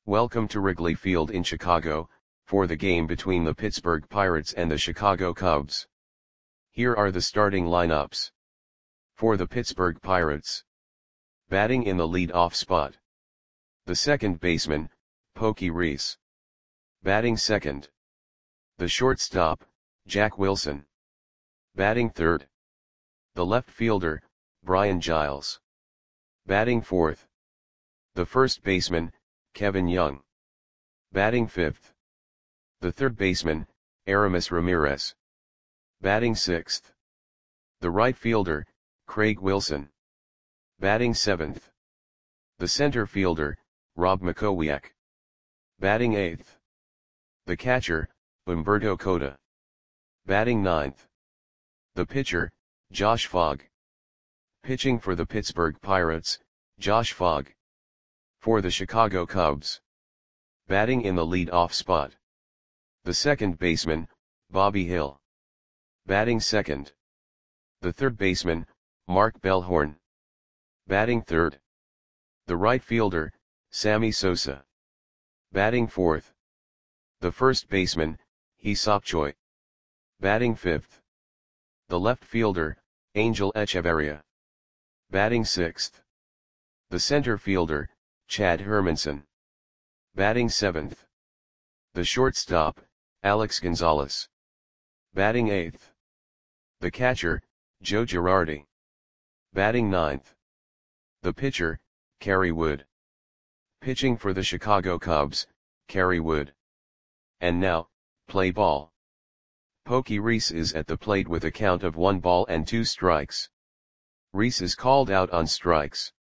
Welcome to Wrigley Field in Chicago, for the game between the Pittsburgh Pirates and the Chicago Cubs. Here are the starting lineups. For the Pittsburgh Pirates. Batting in the lead-off spot. The second baseman, Pokey Reese. Batting second. The shortstop, Jack Wilson. Batting third. The left fielder, Brian Giles. Batting fourth. The first baseman, Kevin Young. Batting fifth. The third baseman, Aramis Ramirez. Batting sixth. The right fielder, Craig Wilson. Batting seventh. The center fielder, Rob Makowiak. Batting eighth. The catcher, Humberto Cota. Batting ninth. The pitcher, Josh Fogg. Pitching for the Pittsburgh Pirates, Josh Fogg. For the Chicago Cubs. Batting in the lead-off spot. The second baseman, Bobby Hill. Batting second. The third baseman, Mark Bellhorn. Batting third. The right fielder, Sammy Sosa. Batting fourth. The first baseman, Hee-seop Choi. Batting fifth. The left fielder, Angel Echeverria. Batting sixth. The center fielder, Chad Hermanson. Batting seventh. The shortstop, Alex Gonzalez. Batting eighth. The catcher, Joe Girardi. Batting ninth. The pitcher, Kerry Wood. Pitching for the Chicago Cubs, Kerry Wood. And now, play ball. Pokey Reese is at the plate with a count of 1 ball and 2 strikes. Reese is called out on strikes.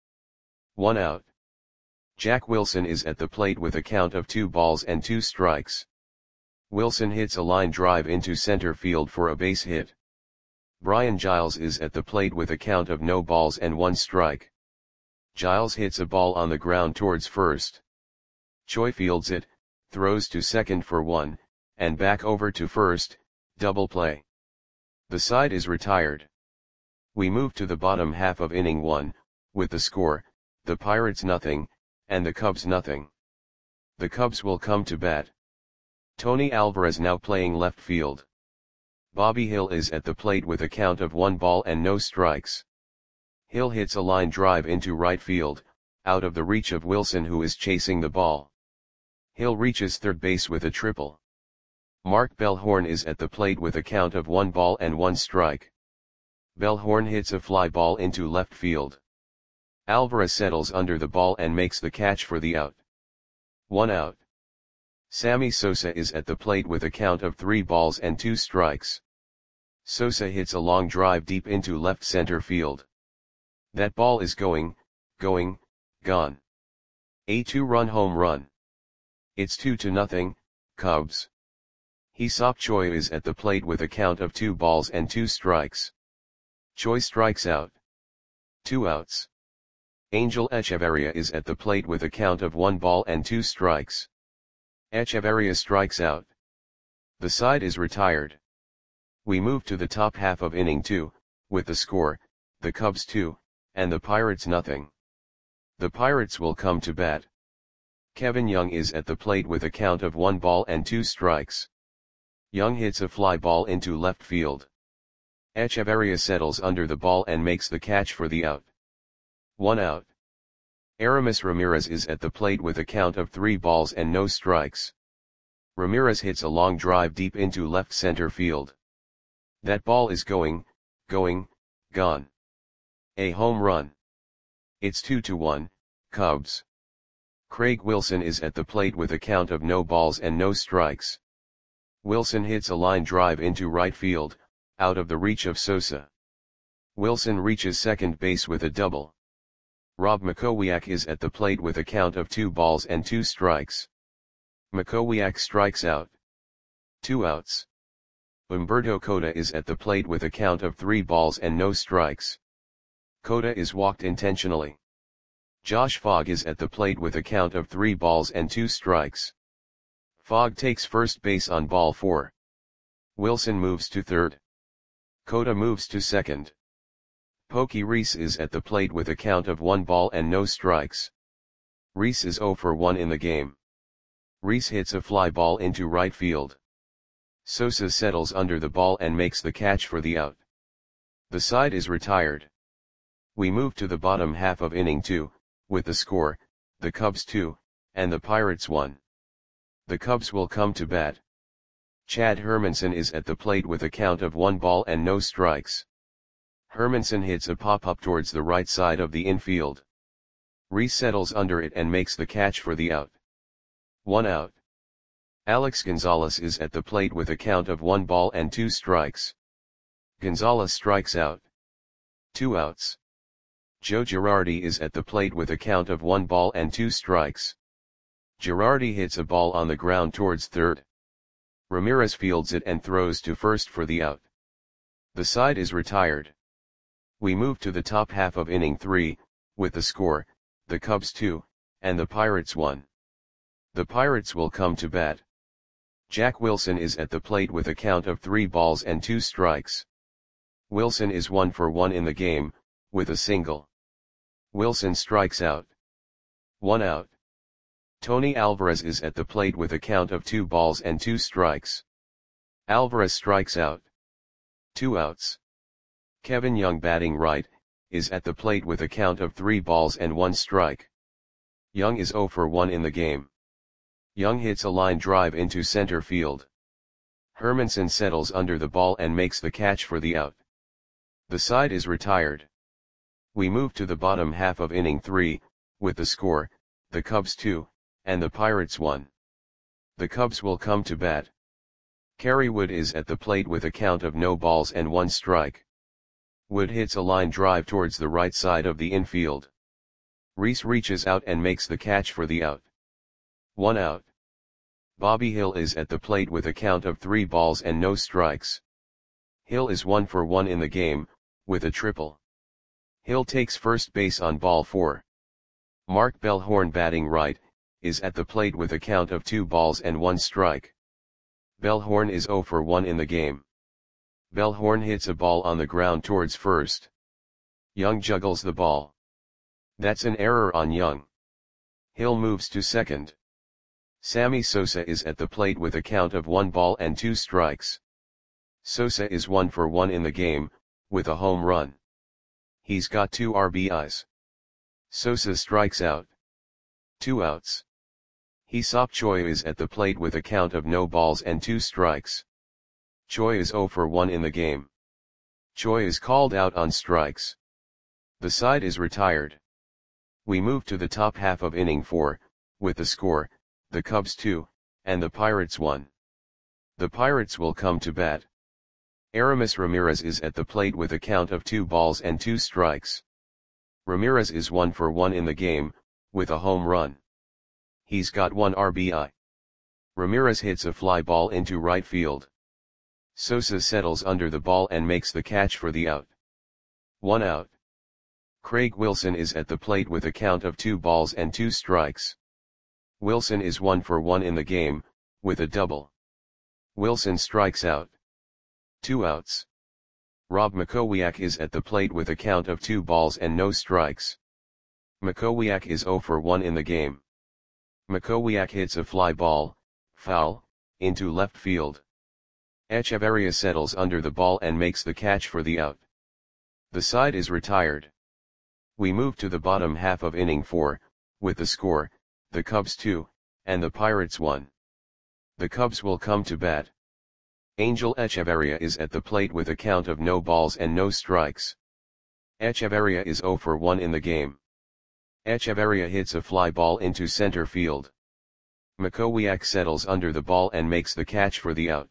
1 out. Jack Wilson is at the plate with a count of 2 balls and 2 strikes. Wilson hits a line drive into center field for a base hit. Brian Giles is at the plate with a count of no balls and 1 strike. Giles hits a ball on the ground towards first. Choi fields it, throws to second for 1, and back over to first, double play. The side is retired. We move to the bottom half of inning 1, with the score, the Pirates nothing, and the Cubs nothing. The Cubs will come to bat. Tony Alvarez now playing left field. Bobby Hill is at the plate with a count of 1 ball and no strikes. Hill hits a line drive into right field, out of the reach of Wilson who is chasing the ball. Hill reaches third base with a triple. Mark Bellhorn is at the plate with a count of 1 ball and 1 strike. Bellhorn hits a fly ball into left field. Alvarez settles under the ball and makes the catch for the out. 1 out. Sammy Sosa is at the plate with a count of 3 balls and 2 strikes. Sosa hits a long drive deep into left center field. That ball is gone. A 2-run home run. It's 2-0, Cubs. Hee-seop Choi is at the plate with a count of 2 balls and 2 strikes. Choi strikes out. 2 outs. Angel Echeverria is at the plate with a count of 1 ball and 2 strikes. Echeverria strikes out. The side is retired. We move to the top half of inning 2, with the score, the Cubs 2, and the Pirates nothing. The Pirates will come to bat. Kevin Young is at the plate with a count of 1 ball and 2 strikes. Young hits a fly ball into left field. Echeverria settles under the ball and makes the catch for the out. 1 out. Aramis Ramirez is at the plate with a count of 3 balls and no strikes. Ramirez hits a long drive deep into left center field. That ball is gone. A home run. It's 2-1, Cubs. Craig Wilson is at the plate with a count of no balls and no strikes. Wilson hits a line drive into right field, out of the reach of Sosa. Wilson reaches second base with a double. Rob Makowiak is at the plate with a count of 2 balls and 2 strikes. Makowiak strikes out. 2 outs. Humberto Cota is at the plate with a count of 3 balls and no strikes. Cota is walked intentionally. Josh Fogg is at the plate with a count of 3 balls and 2 strikes. Fogg takes first base on ball 4. Wilson moves to third. Cota moves to second. Pokey Reese is at the plate with a count of 1 ball and no strikes. Reese is 0 for 1 in the game. Rhys hits a fly ball into right field. Sosa settles under the ball and makes the catch for the out. The side is retired. We move to the bottom half of inning 2, with the score, the Cubs 2, and the Pirates 1. The Cubs will come to bat. Chad Hermanson is at the plate with a count of 1 ball and no strikes. Hermanson hits a pop-up towards the right side of the infield. Rhys settles under it and makes the catch for the out. 1 out. Alex Gonzalez is at the plate with a count of 1 ball and 2 strikes. Gonzalez strikes out. 2 outs. Joe Girardi is at the plate with a count of 1 ball and 2 strikes. Girardi hits a ball on the ground towards third. Ramirez fields it and throws to first for the out. The side is retired. We move to the top half of inning 3, with the score, the Cubs 2, and the Pirates 1. The Pirates will come to bat. Jack Wilson is at the plate with a count of 3 balls and 2 strikes. Wilson is 1 for 1 in the game, with a single. Wilson strikes out. 1 out. Tony Alvarez is at the plate with a count of 2 balls and 2 strikes. Alvarez strikes out. 2 outs. Kevin Young, batting right, is at the plate with a count of 3 balls and 1 strike. Young is 0 for 1 in the game. Young hits a line drive into center field. Hermanson settles under the ball and makes the catch for the out. The side is retired. We move to the bottom half of inning 3, with the score, the Cubs 2, and the Pirates 1. The Cubs will come to bat. Kerry Wood is at the plate with a count of no balls and 1 strike. Wood hits a line drive towards the right side of the infield. Rhys reaches out and makes the catch for the out. 1 out. Bobby Hill is at the plate with a count of 3 balls and no strikes. Hill is 1 for 1 in the game, with a triple. Hill takes first base on ball 4. Mark Bellhorn, batting right, is at the plate with a count of 2 balls and 1 strike. Bellhorn is 0 for 1 in the game. Bellhorn hits a ball on the ground towards first. Young juggles the ball. That's an error on Young. Hill moves to second. Sammy Sosa is at the plate with a count of 1 ball and 2 strikes. Sosa is 1 for 1 in the game, with a home run. He's got 2 RBIs. Sosa strikes out. 2 outs. Hee-Seop Choi is at the plate with a count of no balls and 2 strikes. Choi is 0 for 1 in the game. Choi is called out on strikes. The side is retired. We move to the top half of inning 4, with the score, the Cubs 2, and the Pirates 1. The Pirates will come to bat. Aramis Ramirez is at the plate with a count of 2 balls and 2 strikes. Ramirez is 1 for 1 in the game, with a home run. He's got 1 RBI. Ramirez hits a fly ball into right field. Sosa settles under the ball and makes the catch for the out. 1 out. Craig Wilson is at the plate with a count of 2 balls and 2 strikes. Wilson is 1 for 1 in the game, with a double. Wilson strikes out. 2 outs. Rob Makowiak is at the plate with a count of 2 balls and no strikes. Makowiak is 0 for 1 in the game. Makowiak hits a fly ball, foul, into left field. Echeverria settles under the ball and makes the catch for the out. The side is retired. We move to the bottom half of inning 4, with the score, the Cubs 2, and the Pirates 1. The Cubs will come to bat. Angel Echeverria is at the plate with a count of no balls and no strikes. Echeverria is 0 for 1 in the game. Echeverria hits a fly ball into center field. Makowiak settles under the ball and makes the catch for the out.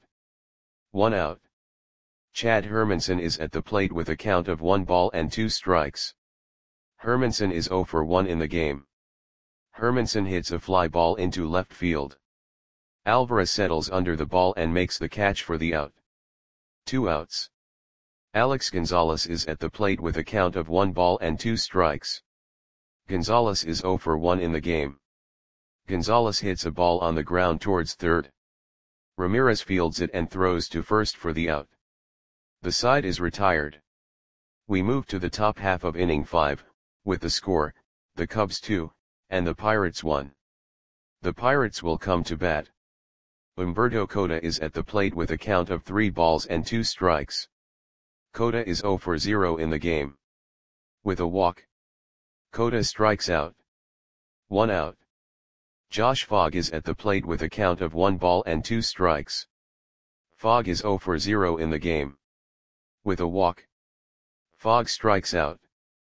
1 out. Chad Hermanson is at the plate with a count of 1 ball and 2 strikes. Hermanson is 0 for 1 in the game. Hermanson hits a fly ball into left field. Alvarez settles under the ball and makes the catch for the out. 2 outs. Alex Gonzalez is at the plate with a count of 1 ball and 2 strikes. Gonzalez is 0 for 1 in the game. Gonzalez hits a ball on the ground towards third. Ramirez fields it and throws to first for the out. The side is retired. We move to the top half of inning 5, with the score, the Cubs 2, and the Pirates 1. The Pirates will come to bat. Umberto Cota is at the plate with a count of 3 balls and 2 strikes. Cota is 0 for 0 in the game. With a walk, Cota strikes out. 1 out. Josh Fogg is at the plate with a count of 1 ball and 2 strikes. Fogg is 0 for 0 in the game. With a walk, Fogg strikes out.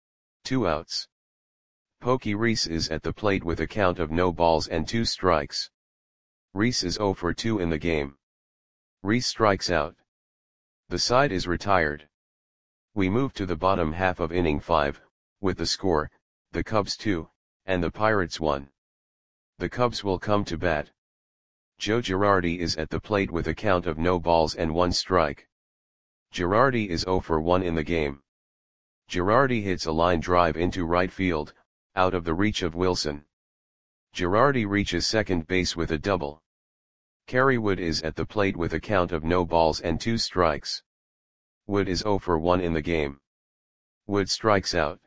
2 outs. Pokey Reese is at the plate with a count of no balls and 2 strikes. Reese is 0 for 2 in the game. Reese strikes out. The side is retired. We move to the bottom half of inning 5, with the score, the Cubs 2, and the Pirates 1. The Cubs will come to bat. Joe Girardi is at the plate with a count of no balls and 1 strike. Girardi is 0 for 1 in the game. Girardi hits a line drive into right field, out of the reach of Wilson. Girardi reaches second base with a double. Kerry Wood is at the plate with a count of no balls and 2 strikes. Wood is 0 for 1 in the game. Wood strikes out.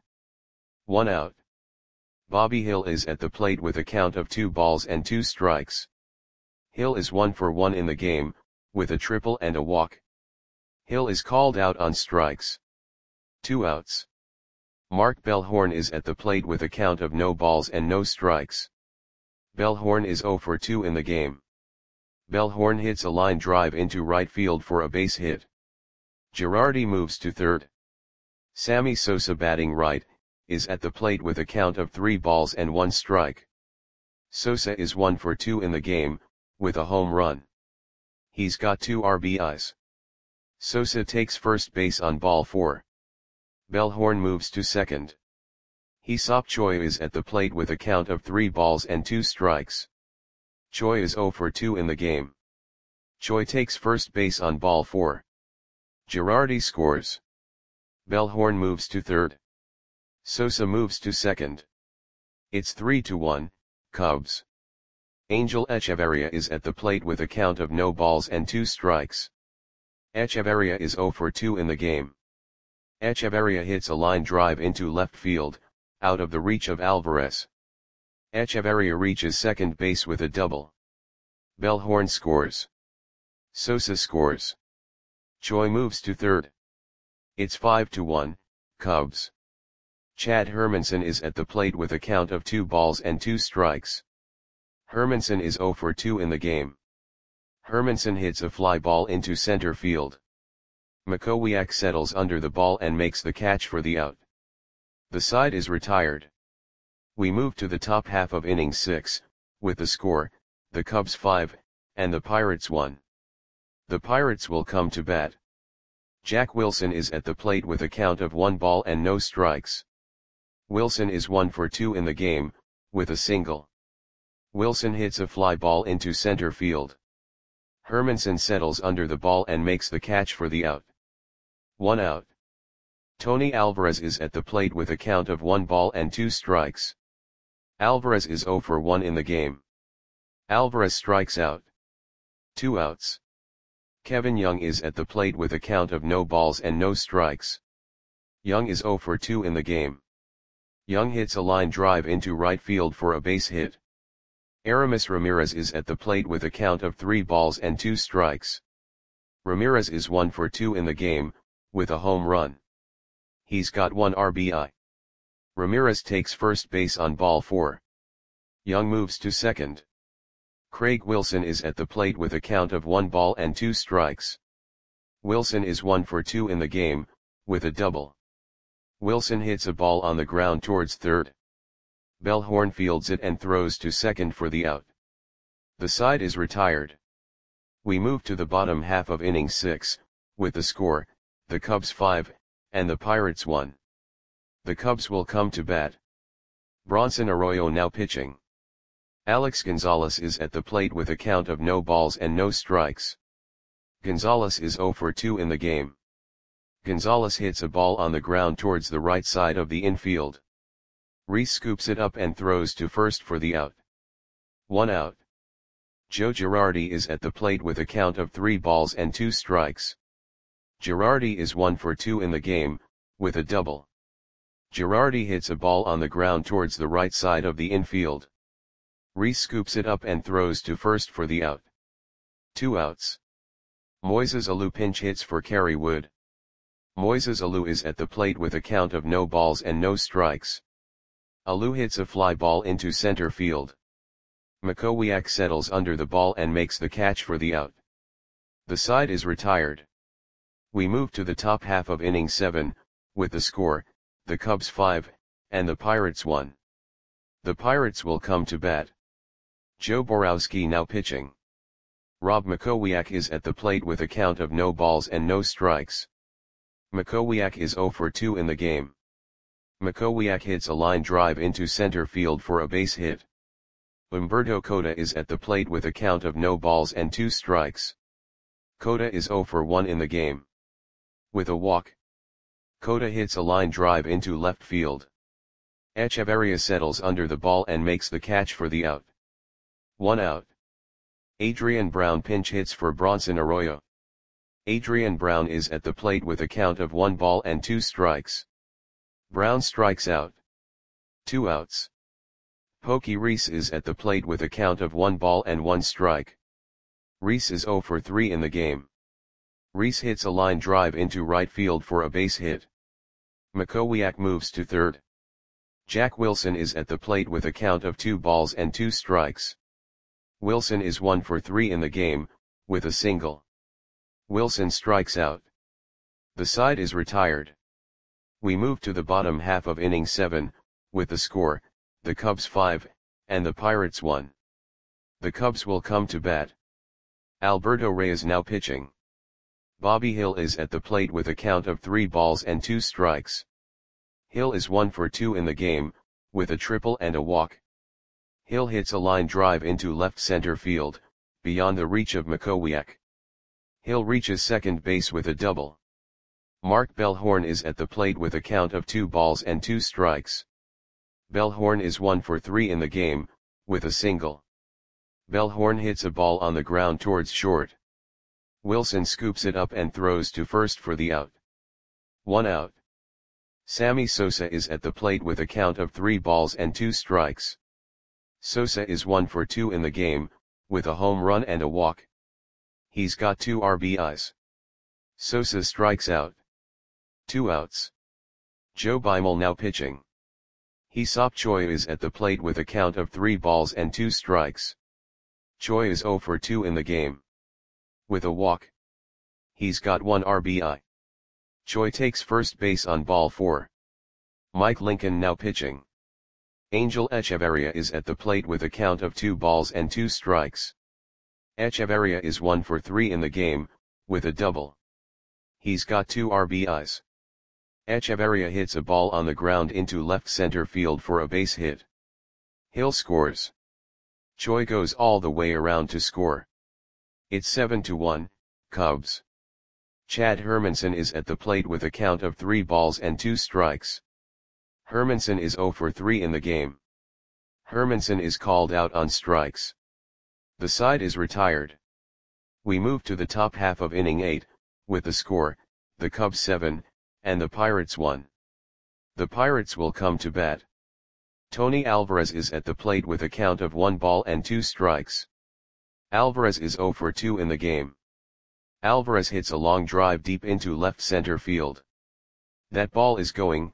1 out. Bobby Hill is at the plate with a count of 2 balls and 2 strikes. Hill is 1 for 1 in the game, with a triple and a walk. Hill is called out on strikes. 2 outs. Mark Bellhorn is at the plate with a count of no balls and no strikes. Bellhorn is 0 for 2 in the game. Bellhorn hits a line drive into right field for a base hit. Girardi moves to third. Sammy Sosa, batting right, is at the plate with a count of 3 balls and 1 strike. Sosa is 1 for 2 in the game, with a home run. He's got 2 RBIs. Sosa takes first base on ball 4. Bellhorn moves to second. Hee-Seop Choi is at the plate with a count of 3 balls and 2 strikes. Choi is 0 for 2 in the game. Choi takes first base on ball 4. Girardi scores. Bellhorn moves to third. Sosa moves to second. It's 3-1, Cubs. Angel Echeverria is at the plate with a count of no balls and 2 strikes. Echeverria is 0 for 2 in the game. Echeverria hits a line drive into left field, out of the reach of Alvarez. Echeverria reaches second base with a double. Bellhorn scores. Sosa scores. Choi moves to third. It's 5-1, Cubs. Chad Hermanson is at the plate with a count of 2 balls and 2 strikes. Hermanson is 0 for 2 in the game. Hermanson hits a fly ball into center field. Makowiak settles under the ball and makes the catch for the out. The side is retired. We move to the top half of inning 6, with the score, the Cubs 5, and the Pirates 1. The Pirates will come to bat. Jack Wilson is at the plate with a count of 1 ball and no strikes. Wilson is 1 for 2 in the game, with a single. Wilson hits a fly ball into center field. Hermanson settles under the ball and makes the catch for the out. 1 out. Tony Alvarez is at the plate with a count of 1 ball and 2 strikes. Alvarez is 0 for 1 in the game. Alvarez strikes out. 2 outs. Kevin Young is at the plate with a count of no balls and no strikes. Young is 0 for 2 in the game. Young hits a line drive into right field for a base hit. Aramis Ramirez is at the plate with a count of 3 balls and 2 strikes. Ramirez is 1 for 2 in the game, with a home run. He's got 1 RBI. Ramirez takes first base on ball 4. Young moves to second. Craig Wilson is at the plate with a count of 1 ball and 2 strikes. Wilson is 1 for 2 in the game, with a double. Wilson hits a ball on the ground towards third. Bellhorn fields it and throws to second for the out. The side is retired. We move to the bottom half of inning 6, with the score, the Cubs 5, and the Pirates 1. The Cubs will come to bat. Bronson Arroyo now pitching. Alex Gonzalez is at the plate with a count of no balls and no strikes. Gonzalez is 0 for 2 in the game. Gonzalez hits a ball on the ground towards the right side of the infield. Reese scoops it up and throws to first for the out. 1 out. Joe Girardi is at the plate with a count of 3 balls and 2 strikes. Girardi is 1 for 2 in the game, with a double. Girardi hits a ball on the ground towards the right side of the infield. Reese scoops it up and throws to first for the out. 2 outs. Moises Alou pinch hits for Kerry Wood. Moises Alou is at the plate with a count of no balls and no strikes. Alou hits a fly ball into center field. Makowiak settles under the ball and makes the catch for the out. The side is retired. We move to the top half of inning 7, with the score, the Cubs 5, and the Pirates 1. The Pirates will come to bat. Joe Borowski now pitching. Rob Makowiak is at the plate with a count of no balls and no strikes. Makowiak is 0 for 2 in the game. Makowiak hits a line drive into center field for a base hit. Humberto Cota is at the plate with a count of no balls and 2 strikes. Cota is 0 for 1 in the game. With a walk, Cota hits a line drive into left field. Echeverria settles under the ball and makes the catch for the out. 1 out. Adrian Brown pinch hits for Bronson Arroyo. Adrian Brown is at the plate with a count of 1 ball and 2 strikes. Brown strikes out. 2 outs. Pokey Reese is at the plate with a count of 1 ball and 1 strike. Reese is 0 for 3 in the game. Reese hits a line drive into right field for a base hit. Makowiak moves to third. Jack Wilson is at the plate with a count of 2 balls and 2 strikes. Wilson is 1 for 3 in the game, with a single. Wilson strikes out. The side is retired. We move to the bottom half of inning 7, with the score, the Cubs 5, and the Pirates 1. The Cubs will come to bat. Alberto Reyes now pitching. Bobby Hill is at the plate with a count of 3 balls and 2 strikes. Hill is 1 for 2 in the game, with a triple and a walk. Hill hits a line drive into left center field, beyond the reach of Makowiak. Hill reaches second base with a double. Mark Bellhorn is at the plate with a count of 2 balls and 2 strikes. Bellhorn is 1 for 3 in the game, with a single. Bellhorn hits a ball on the ground towards short. Wilson scoops it up and throws to first for the out. 1 out. Sammy Sosa is at the plate with a count of 3 balls and 2 strikes. Sosa is 1 for 2 in the game, with a home run and a walk. He's got 2 RBIs. Sosa strikes out. 2 outs. Joe Beimel now pitching. Hee-Seop Choi is at the plate with a count of 3 balls and 2 strikes. Choi is 0 for 2 in the game. With a walk, he's got 1 RBI. Choi takes first base on ball 4. Mike Lincoln now pitching. Angel Echeverria is at the plate with a count of 2 balls and 2 strikes. Echeverria is 1 for 3 in the game, with a double. He's got 2 RBIs. Echeverria hits a ball on the ground into left center field for a base hit. Hill scores. Choi goes all the way around to score. It's 7-1, Cubs. Chad Hermanson is at the plate with a count of 3 balls and 2 strikes. Hermanson is 0 for 3 in the game. Hermanson is called out on strikes. The side is retired. We move to the top half of inning 8, with the score, the Cubs 7, and the Pirates 1. The Pirates will come to bat. Tony Alvarez is at the plate with a count of 1 ball and 2 strikes. Alvarez is 0 for 2 in the game. Alvarez hits a long drive deep into left center field. That ball is gone.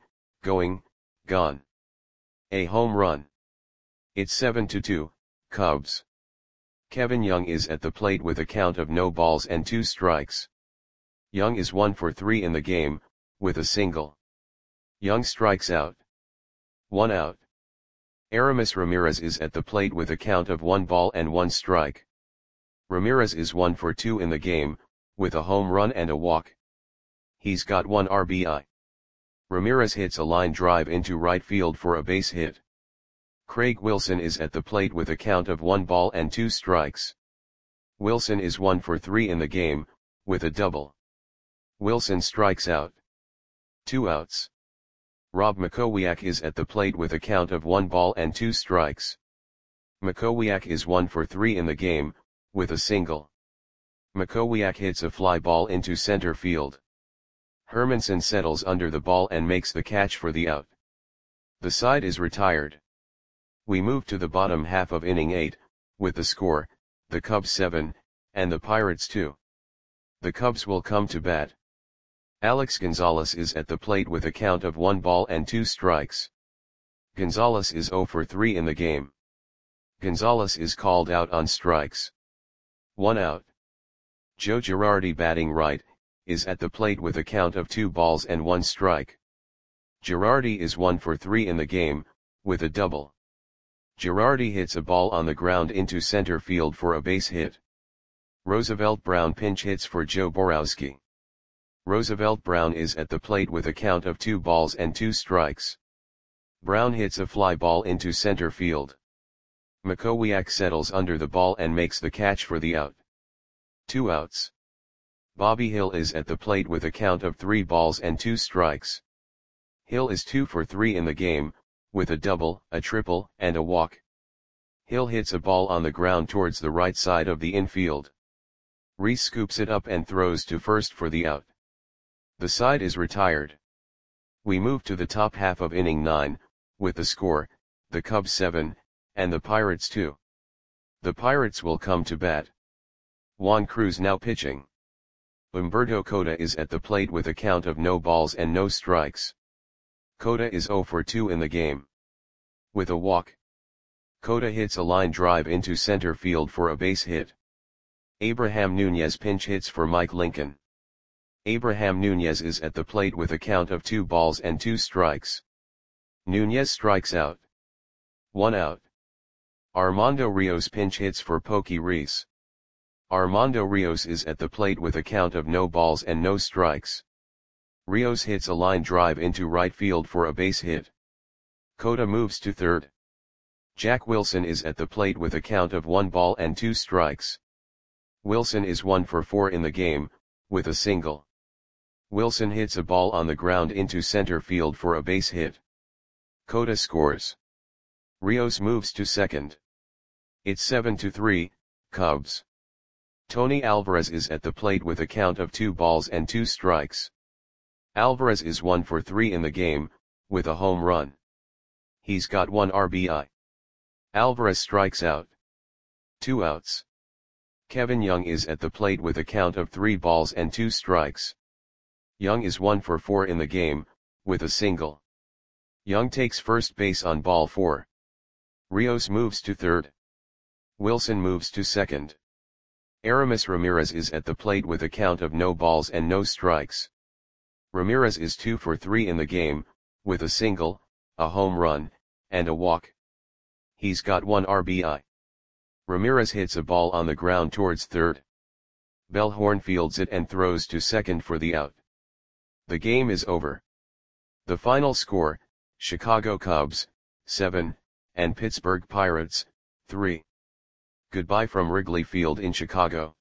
A home run. It's 7-2, Cubs. Kevin Young is at the plate with a count of no balls and 2 strikes. Young is 1 for 3 in the game, with a single. Young strikes out. 1 out. Aramis Ramirez is at the plate with a count of 1 ball and 1 strike. Ramirez is 1 for 2 in the game, with a home run and a walk. He's got 1 RBI. Ramirez hits a line drive into right field for a base hit. Craig Wilson is at the plate with a count of 1 ball and 2 strikes. Wilson is 1 for 3 in the game, with a double. Wilson strikes out. 2 outs. Rob Makowiak is at the plate with a count of 1 ball and 2 strikes. Makowiak is 1 for 3 in the game, with a single. Makowiak hits a fly ball into center field. Hermanson settles under the ball and makes the catch for the out. The side is retired. We move to the bottom half of inning 8, with the score, the Cubs 7, and the Pirates 2. The Cubs will come to bat. Alex Gonzalez is at the plate with a count of 1 ball and 2 strikes. Gonzalez is 0 for 3 in the game. Gonzalez is called out on strikes. 1 out. Joe Girardi, batting right, is at the plate with a count of 2 balls and 1 strike. Girardi is 1 for 3 in the game, with a double. Girardi hits a ball on the ground into center field for a base hit. Roosevelt Brown pinch hits for Joe Borowski. Roosevelt Brown is at the plate with a count of 2 balls and 2 strikes. Brown hits a fly ball into center field. Makowiak settles under the ball and makes the catch for the out. 2 outs. Bobby Hill is at the plate with a count of 3 balls and 2 strikes. Hill is 2 for 3 in the game, with a double, a triple, and a walk. Hill hits a ball on the ground towards the right side of the infield. Reese scoops it up and throws to first for the out. The side is retired. We move to the top half of inning 9, with the score, the Cubs 7, and the Pirates 2. The Pirates will come to bat. Juan Cruz now pitching. Humberto Cota is at the plate with a count of no balls and no strikes. Cota is 0 for 2 in the game. With a walk. Cota hits a line drive into center field for a base hit. Abraham Nunez pinch hits for Mike Lincoln. Abraham Nunez is at the plate with a count of 2 balls and 2 strikes. Nunez strikes out. 1 out. Armando Rios pinch hits for Pokey Reese. Armando Rios is at the plate with a count of no balls and no strikes. Rios hits a line drive into right field for a base hit. Cota moves to third. Jack Wilson is at the plate with a count of 1 ball and 2 strikes. Wilson is 1 for 4 in the game, with a single. Wilson hits a ball on the ground into center field for a base hit. Cota scores. Rios moves to second. It's 7-3, Cubs. Tony Alvarez is at the plate with a count of 2 balls and 2 strikes. Alvarez is 1 for 3 in the game, with a home run. He's got 1 RBI. Alvarez strikes out. 2 outs. Kevin Young is at the plate with a count of 3 balls and 2 strikes. Young is 1 for 4 in the game, with a single. Young takes first base on ball 4. Rios moves to third. Wilson moves to second. Aramis Ramirez is at the plate with a count of no balls and no strikes. Ramirez is 2 for 3 in the game, with a single, a home run, and a walk. He's got 1 RBI. Ramirez hits a ball on the ground towards third. Bellhorn fields it and throws to second for the out. The game is over. The final score, Chicago Cubs, 7, and Pittsburgh Pirates, 3. Goodbye from Wrigley Field in Chicago.